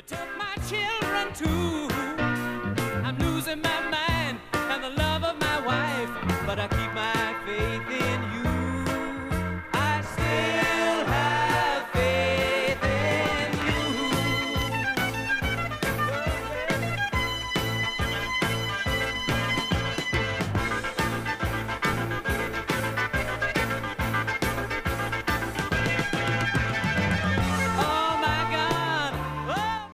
You took my children too. I'm losing my mind and the love of my wife, but I keep my faith in